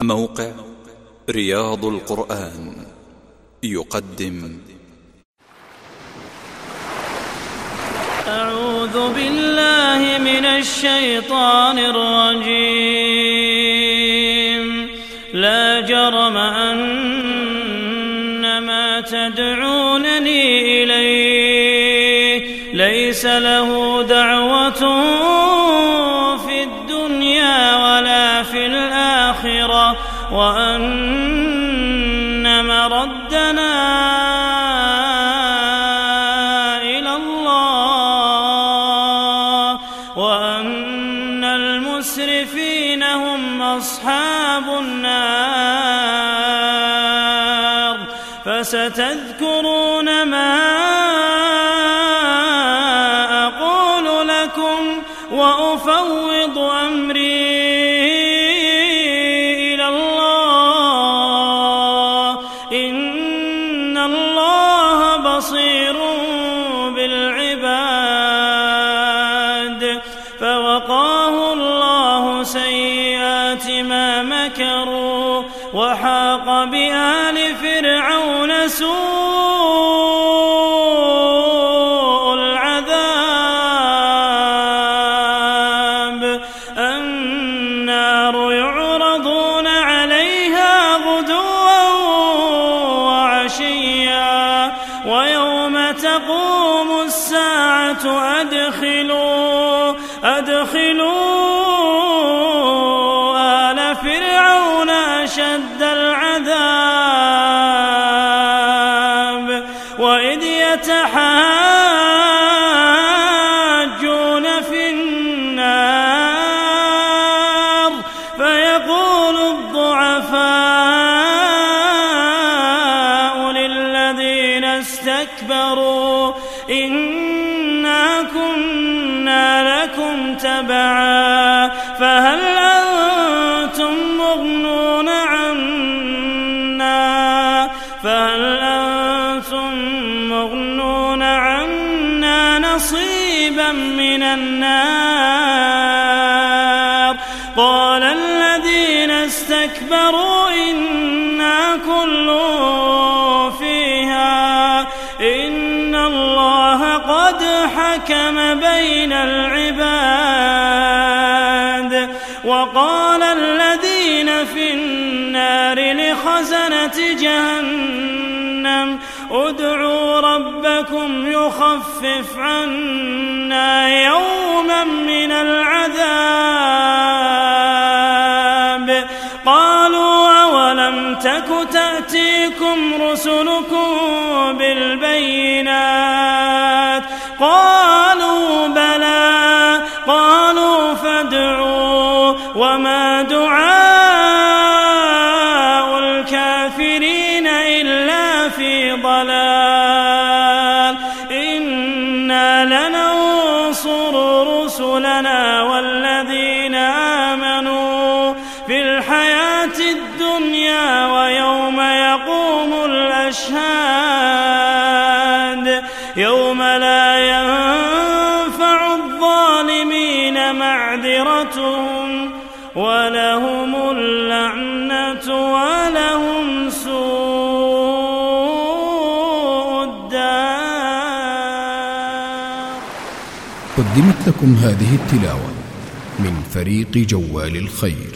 موقع رياض القرآن يقدم. أعوذ بالله من الشيطان الرجيم. لا جرم أن ما تدعونني إليه ليس له دعوة في الدنيا ولا في الآخرة، وأن مردنا إلى الله، وأن المسرفين هم أصحاب النار. فستذكرون ما أقول لكم وأفوض أمري إلى الله، إن الله بصير بالعباد. فوقاه الله سيئات ما مكروا، وحاق بآل فرعون سوء العذاب. النار يعرضون عليها غدوا وعشيا، ويوم تقوم الساعة أدخلوا آل فرعون أشد العذاب. وإذ يتحاجون في النار فيقول الضعفاء للذين استكبروا إنا كنا لكم تبعا فهل أنتم مغنون عنا نصيبا من النار. قال الذين استكبروا إنا كل فيها إن الله قد حكم بين العباد. وقال الذين في النار لخزنة جهنم ادعوا ربكم يخفف عنا يوما من العذاب. قالوا أولم تك تأتيكم رسلكم بالبينات؟ قالوا بلى. قالوا فادعوا. وما دعاء الكافرين إلا في ضلال. إنا لننصر رسلنا والذين آمنوا في الحياة الدنيا ويوم يقوم الأشهاد، يوم لا ينفع الظالمين معذرتهم ولهم اللعنة ولهم سوء الدار. قدمت لكم هذه التلاوة من فريق جوال الخير.